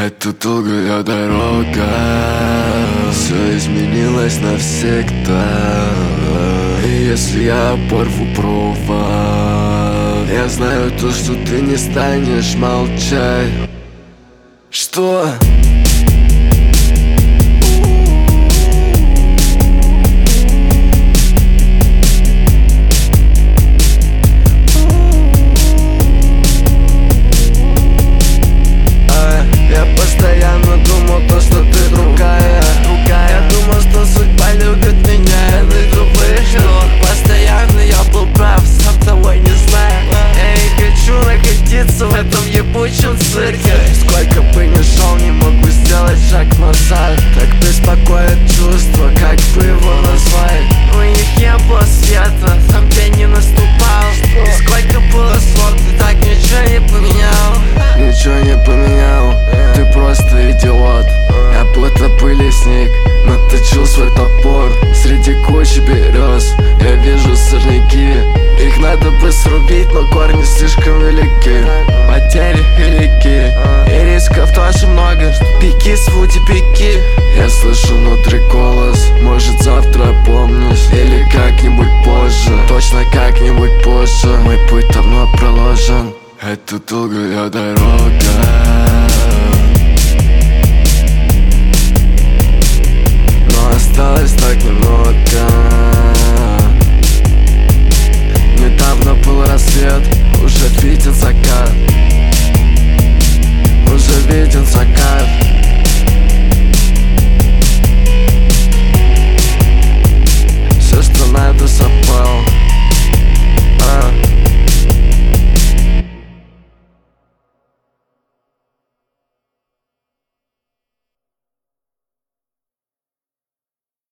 Это долгая дорога, все изменилось навсегда. И если я порву провод, я знаю то, что ты не станешь молчать. Что? Я постоянно думал то, что ты другая. Я думал, что судьба любит меня, и ты тупышка. Постоянно я был прав, сам того не знаю. Я не хочу находиться в этом ебучем цирке. Сколько бы ни шел, не могу сделать шаг назад. Так беспокоит чувство, как бы его назвать. У них не было света, там день не наступал. И сколько было сон, ты так ничего не поменял. Ничего не поменял, ты просто идиот. Я будто пылесник, наточил свой топор. Среди кучи берез я вижу сорняки. Их надо бы срубить, но корни слишком велики. Потери велики, и рисков тоже много. Беги, Свуди, беги. Я слышу внутри голос, может завтра опомнюсь, или как-нибудь позже. Точно как-нибудь позже. Мой путь давно проложен. Это долгая дорога,